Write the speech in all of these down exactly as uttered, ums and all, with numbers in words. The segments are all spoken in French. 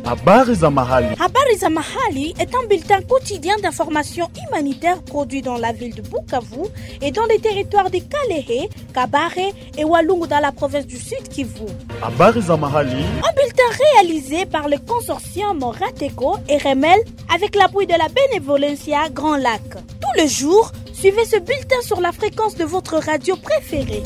Habari za mahali. Habari za mahali est un bulletin quotidien d'information humanitaire produit dans la ville de Bukavu et dans les territoires de Kalehe, Kabare et Walungu dans la province du Sud Kivu. Habari za mahali. Un bulletin réalisé par le consortium Rateco et Remel avec l'appui de la Benevolencia Grand Lac. Tous les jours, suivez ce bulletin sur la fréquence de votre radio préférée.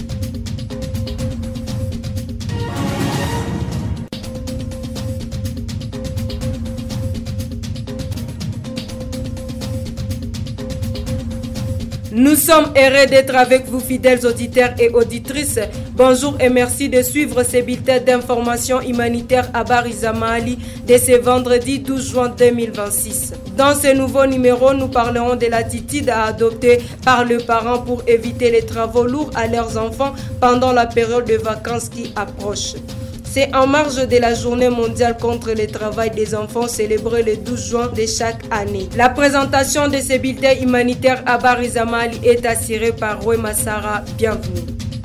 Nous sommes heureux d'être avec vous, fidèles auditeurs et auditrices. Bonjour et merci de suivre ces bulletins d'information humanitaire à Barizamali de ce vendredi douze juin deux mille vingt-six. Dans ce nouveau numéro, nous parlerons de l'attitude à adopter par les parents pour éviter les travaux lourds à leurs enfants pendant la période de vacances qui approche. C'est en marge de la journée mondiale contre le travail des enfants célébrée le douze juin de chaque année. La présentation de ces bulletins humanitaires à Barizamali est assurée par Roy Massara. Bienvenue.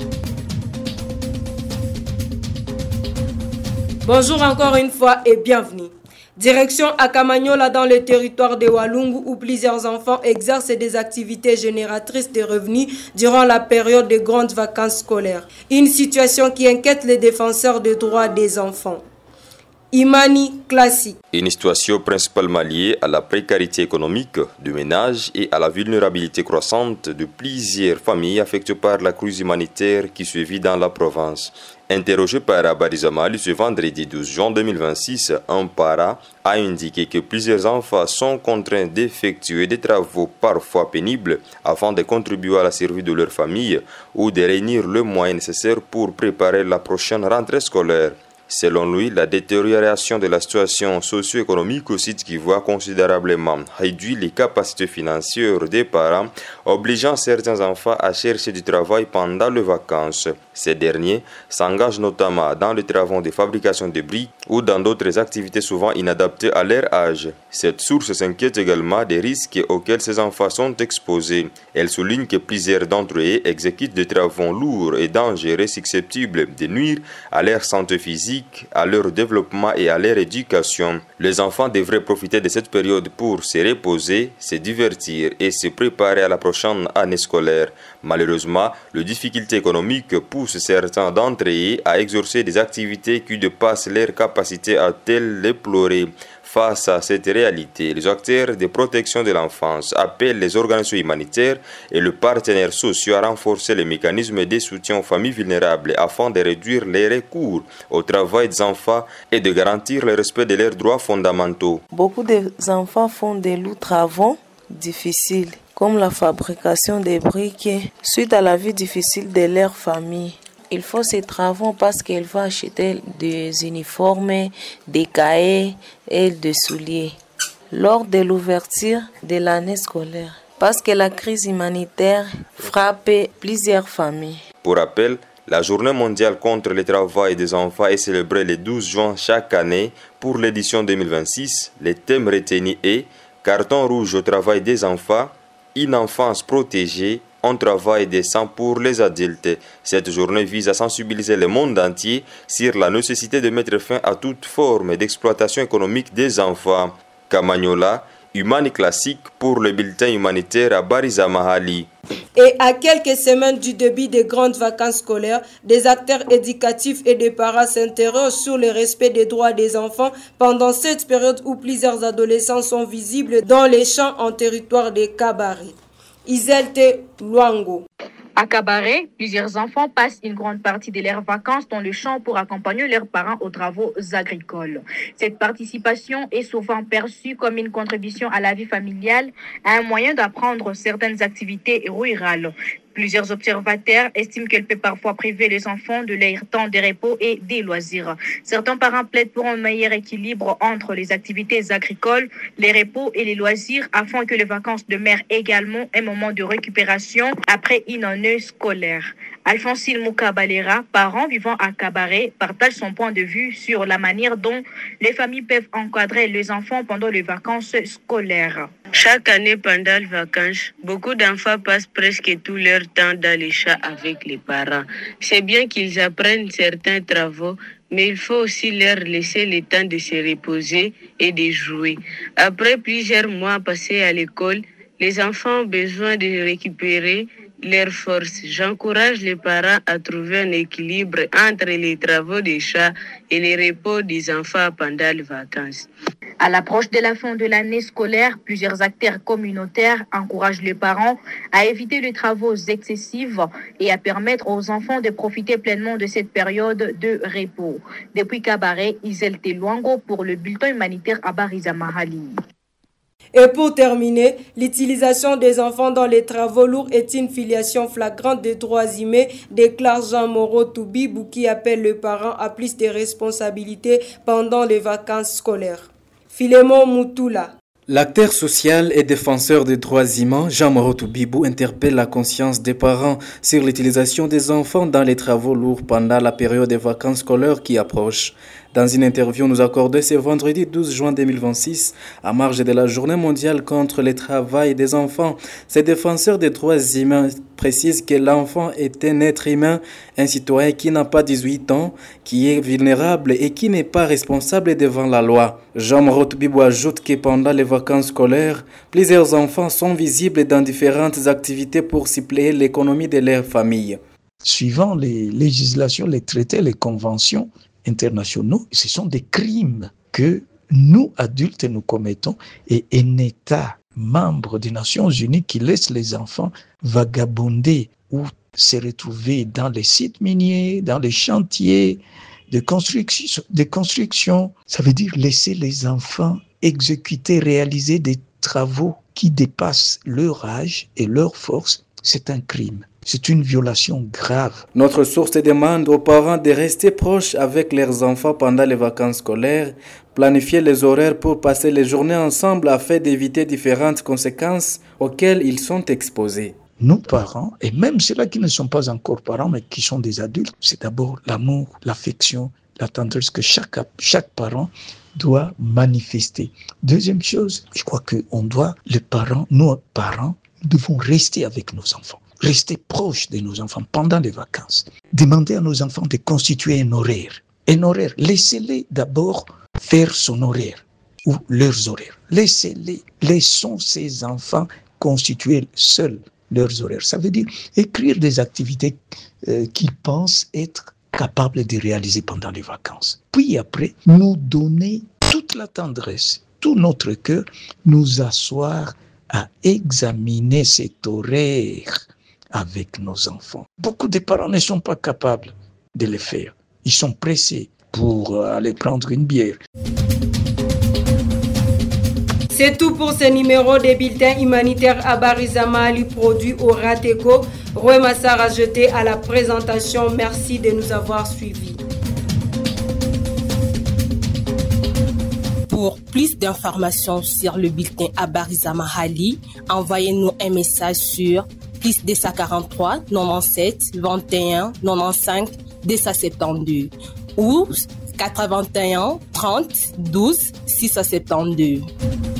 Bonjour encore une fois et bienvenue. Direction à Kamanyola dans le territoire de Walungu où plusieurs enfants exercent des activités génératrices de revenus durant la période de grandes vacances scolaires. Une situation qui inquiète les défenseurs des droits des enfants. Imani classique. Une situation principalement liée à la précarité économique du ménage et à la vulnérabilité croissante de plusieurs familles affectées par la crise humanitaire qui se vit dans la province. Interrogé par Barizamali ce vendredi douze juin deux mille vingt-six, un parent a indiqué que plusieurs enfants sont contraints d'effectuer des travaux parfois pénibles afin de contribuer à la survie de leur famille ou de réunir le moyen nécessaire pour préparer la prochaine rentrée scolaire. Selon lui, la détérioration de la situation socio-économique au site qui voit considérablement réduire les capacités financières des parents, obligeant certains enfants à chercher du travail pendant les vacances. Ces derniers s'engagent notamment dans les travaux de fabrication de briques ou dans d'autres activités souvent inadaptées à leur âge. Cette source s'inquiète également des risques auxquels ces enfants sont exposés. Elle souligne que plusieurs d'entre eux exécutent des travaux lourds et dangereux susceptibles de nuire à leur santé physique, à leur développement et à leur éducation. Les enfants devraient profiter de cette période pour se reposer, se divertir et se préparer à la prochaine année scolaire. Malheureusement, les difficultés économiques poussent certains d'entre eux à exercer des activités qui dépassent leur capacité à telles déplorer. Face à cette réalité, les acteurs de protection de l'enfance appellent les organisations humanitaires et les partenaires sociaux à renforcer les mécanismes de soutien aux familles vulnérables afin de réduire les recours au travail des enfants et de garantir le respect de leurs droits fondamentaux. Beaucoup d'enfants font des lourds travaux difficiles, comme la fabrication des briques, suite à la vie difficile de leur famille. Ils font ces travaux parce qu'ils vont acheter des uniformes, des cahiers et des souliers lors de l'ouverture de l'année scolaire, parce que la crise humanitaire frappe plusieurs familles. Pour rappel, la journée mondiale contre le travail des enfants est célébrée le douze juin chaque année. Pour l'édition deux mille vingt-six, le thème retenu est « Carton rouge au travail des enfants, une enfance protégée, un travail décent pour les adultes ». Cette journée vise à sensibiliser le monde entier sur la nécessité de mettre fin à toute forme d'exploitation économique des enfants. Kamanyola, Humani Classique pour le bulletin humanitaire à Barizamali. Et à quelques semaines du début des grandes vacances scolaires, des acteurs éducatifs et des parents s'interrogent sur le respect des droits des enfants pendant cette période où plusieurs adolescents sont visibles dans les champs en territoire de Kabare. Iselte Luango. À Kabare, plusieurs enfants passent une grande partie de leurs vacances dans le champ pour accompagner leurs parents aux travaux agricoles. Cette participation est souvent perçue comme une contribution à la vie familiale, un moyen d'apprendre certaines activités rurales. Plusieurs observateurs estiment qu'elle peut parfois priver les enfants de leur temps de repos et des loisirs. Certains parents plaident pour un meilleur équilibre entre les activités agricoles, les repos et les loisirs afin que les vacances demeurent également un moment de récupération après une année scolaire. Alphonsine Moukabalera, parent vivant à Kabare, partage son point de vue sur la manière dont les familles peuvent encadrer les enfants pendant les vacances scolaires. Chaque année, pendant les vacances, beaucoup d'enfants passent presque tout leur temps dans les champs avec les parents. C'est bien qu'ils apprennent certains travaux, mais il faut aussi leur laisser le temps de se reposer et de jouer. Après plusieurs mois passés à l'école, les enfants ont besoin de récupérer leurs forces. J'encourage les parents à trouver un équilibre entre les travaux des chats et les repos des enfants pendant les vacances. À l'approche de la fin de l'année scolaire, plusieurs acteurs communautaires encouragent les parents à éviter les travaux excessifs et à permettre aux enfants de profiter pleinement de cette période de repos. Depuis Kabaré, Isel Teluango pour le bulletin humanitaire à Bariza Mahali. Et pour terminer, l'utilisation des enfants dans les travaux lourds est une filiation flagrante de droits humains, déclare Jean Moreau Toubibou, qui appelle les parents à plus de responsabilités pendant les vacances scolaires. Philémon Moutoula. L'acteur social et défenseur des droits humains, Jean Moreau Toubibou, interpelle la conscience des parents sur l'utilisation des enfants dans les travaux lourds pendant la période des vacances scolaires qui approche. Dans une interview nous accordée ce vendredi douze juin deux mille vingt-six, à marge de la Journée mondiale contre le travail des enfants, ces défenseurs des droits humains précisent que l'enfant est un être humain, un citoyen qui n'a pas dix-huit ans, qui est vulnérable et qui n'est pas responsable devant la loi. Jean Moreau Toubibou ajoute que pendant les vacances scolaires, plusieurs enfants sont visibles dans différentes activités pour suppléer l'économie de leur famille. Suivant les législations, les traités, les conventions internationaux, ce sont des crimes que nous, adultes, nous commettons, et un État membre des Nations Unies qui laisse les enfants vagabonder ou se retrouver dans les sites miniers, dans les chantiers de construction, de construction, ça veut dire laisser les enfants exécuter, réaliser des travaux qui dépassent leur âge et leur force, c'est un crime. C'est une violation grave. Notre source demande aux parents de rester proches avec leurs enfants pendant les vacances scolaires, planifier les horaires pour passer les journées ensemble afin d'éviter différentes conséquences auxquelles ils sont exposés. Nous, parents, et même ceux-là qui ne sont pas encore parents, mais qui sont des adultes, c'est d'abord l'amour, l'affection, la tendresse que chaque, chaque parent doit manifester. Deuxième chose, je crois que on doit, les parents, nous, parents, devons rester avec nos enfants. Rester proche de nos enfants pendant les vacances. Demander à nos enfants de constituer un horaire. Un horaire. Laissez-les d'abord faire son horaire ou leurs horaires. Laissez-les. Laissons ces enfants constituer seuls leurs horaires. Ça veut dire écrire des activités euh, qu'ils pensent être capables de réaliser pendant les vacances. Puis après, nous donner toute la tendresse, tout notre cœur, nous asseoir à examiner cet horaire avec nos enfants. Beaucoup de parents ne sont pas capables de le faire. Ils sont pressés pour aller prendre une bière. C'est tout pour ce numéro des bulletins humanitaires à Bariza Mahali produit au Rateco. Roy Massar a jeté à la présentation. Merci de nous avoir suivis. Pour plus d'informations sur le bulletin à Bariza Mahali, envoyez-nous un message sur plus deux cent quarante-trois, quatre-vingt-dix-sept, vingt et un, quatre-vingt-quinze, deux cent soixante-douze ou quatre-vingt-un, trente, douze, six cent soixante-douze.